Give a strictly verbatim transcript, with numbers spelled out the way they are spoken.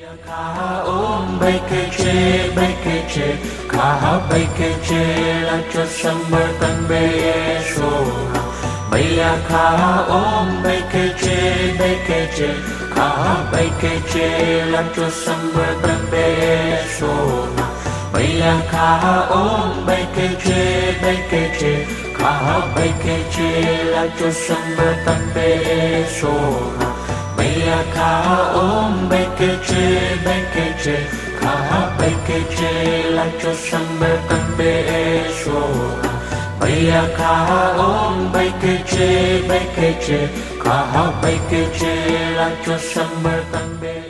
Kaha om baikeche baikeche kaha baikeche la cho sambartan be sora Maya kaha om baikeche baikeche kaha baikeche la cho sambartan be sora Maya kaha om baikeche baikeche kaha baikeche la cho sambartan be sora Maya kaha om baikeche baikeche kaha baikeche la cho sambartan be sora Maya kaha om baikeche baikeche kaha baikeche la cho sambartan be